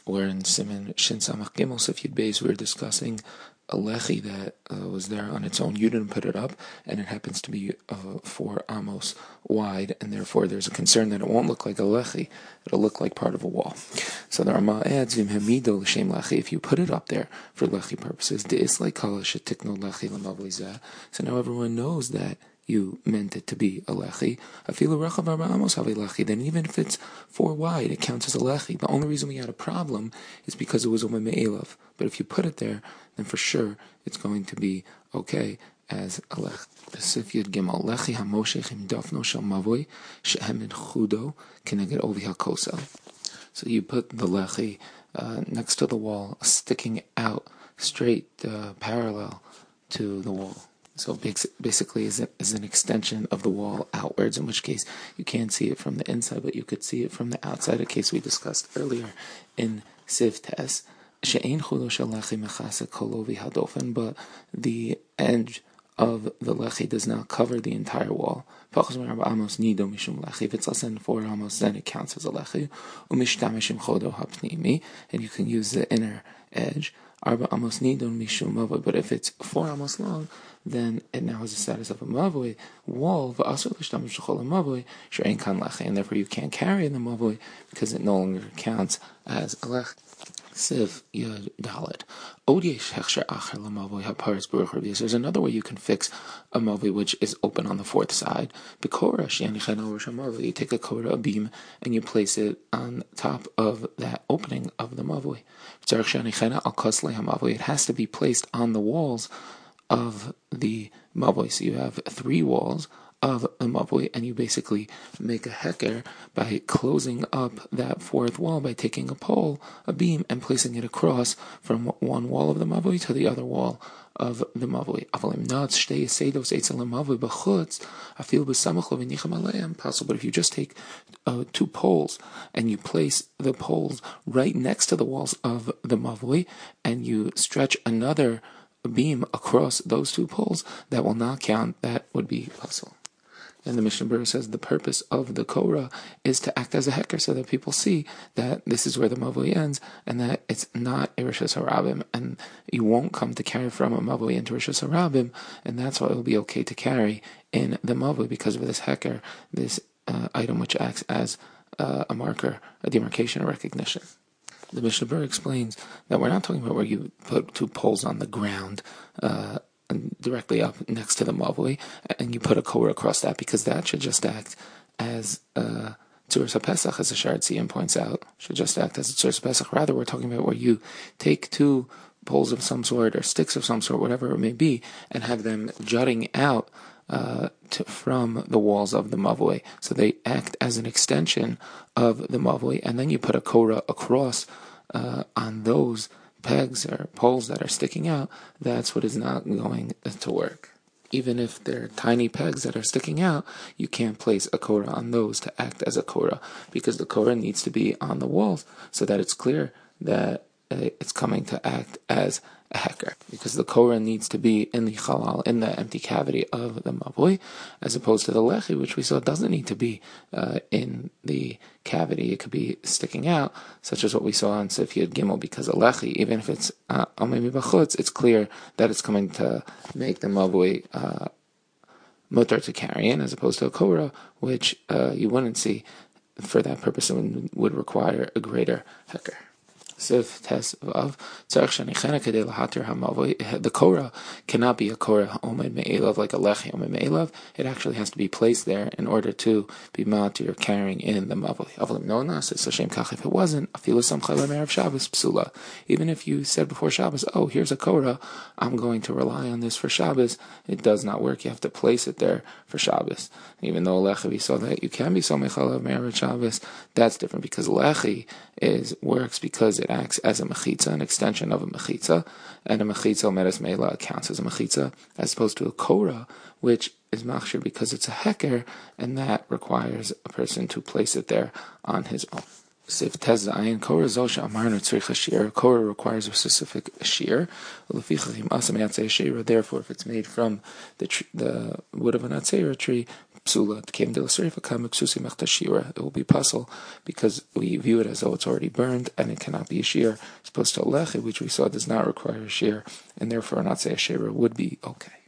We're in Siman Shin Samach Gimel Sif Yud Beis. We're discussing a lechi that was there on its own. You didn't put it up, and it happens to be 4 amos wide, and therefore there's a concern that it won't look like a lechi. It'll look like part of a wall. So the Rama adds, Vim hamido l'shem lechi, if you put it up there for lechi purposes, de'is like kala shetikno lechi l'mavli zeh. So now everyone knows that you meant it to be a lechi. Afilu rachav arba amos havi lechi. Then even if it's 4 wide, it counts as a lechi. The only reason we had a problem is because it was a me'elav. But if you put it there, then for sure it's going to be okay as a lechi. The Sif Yud Gimel lechi hamoshech im dafno shel mavoi shehem chudo keneged ovi hakosel. So you put the lechi next to the wall, sticking out straight parallel to the wall. So basically is an extension of the wall outwards, in which case you can't see it from the inside, but you could see it from the outside, a case we discussed earlier in Siv Tes. But the edge of the lechi does not cover the entire wall. If it's less than 4 amos, then it counts as a lechi. And you can use the inner edge. But if it's 4 amos long, then it now has the status of a mavoi wall, and therefore you can't carry the mavoi because it no longer counts as a lech. Siv Yud Dalet. There's another way you can fix a mavoi which is open on the 4th side. You take a kora, a beam, and you place it on top of that opening of the mavoi. It has to be placed on the walls of the mavoi. So you have 3 walls of a mavoi, and you basically make a heker by closing up that 4th wall by taking a pole, a beam, and placing it across from one wall of the mavoi to the other wall of the mavoi. Possible, but if you just take 2 poles and you place the poles right next to the walls of the mavoi, and you stretch another beam across those 2 poles, that will not count. That would be possible. And the Mishnah Berurah says the purpose of the Korah is to act as a heker so that people see that this is where the mavoi ends and that it's not Rishus Harabim, and you won't come to carry from a mavoi into Rishus Harabim, and that's why it will be okay to carry in the mavoi because of this heker, this item which acts as a marker, a demarcation, a recognition. The Mishnah Berurah explains that we're not talking about where you put 2 poles on the ground directly up next to the mavoi, and you put a korah across that, because that should just act as Tzuras HaPesach, as the Sha'ar Tziyun points out, should just act as a Tzuras HaPesach. Rather, we're talking about where you take 2 poles of some sort, or sticks of some sort, whatever it may be, and have them jutting out from the walls of the mavoi, so they act as an extension of the mavoi, and then you put a korah across on those pegs or poles that are sticking out. That's what is not going to work. Even if they're tiny pegs that are sticking out, you can't place a korah on those to act as a korah, because the korah needs to be on the walls so that it's clear that it's coming to act as a heker, because the korah needs to be in the chalal, in the empty cavity of the mavoi, as opposed to the lechi, which we saw doesn't need to be in the cavity. It could be sticking out, such as what we saw on Sif Yud Gimel, because a lechi, even if it's maybe bachutz, it's clear that it's coming to make the mavoi mutar to carry in, as opposed to a korah, which you wouldn't see. For that purpose, it would require a greater heker. Sif Tes Vav. The korah cannot be a korah omed me'elav, like a lechi omed me'elav. It actually has to be placed there in order to be matir carrying in the mavoi. Avalim nonas, it's a shame kach if it wasn't. Afilu samcha le'merav Shabbos psula. Even if you said before Shabbos, oh, here's a korah, I'm going to rely on this for Shabbos, it does not work. You have to place it there for Shabbos. Even though lechi, we saw that you can be somech le'merav Shabbos, that's different, because lechi works because it acts as a mechitza, an extension of a mechitza, and a mechitza meres meila counts as a mechitza, as opposed to a korah, which is machshir because it's a heker, and that requires a person to place it there on his own. Sif Tes Zayin, Korah Zosha Amarnu Tzrich Shir. Korah requires a specific shear. Therefore, if it's made from the wood of an atzera tree, psula. It will be puzzle because we view it as though it's already burned and it cannot be a shear. As opposed to lechi, which we saw does not require a shear, and therefore not say a shear would be okay.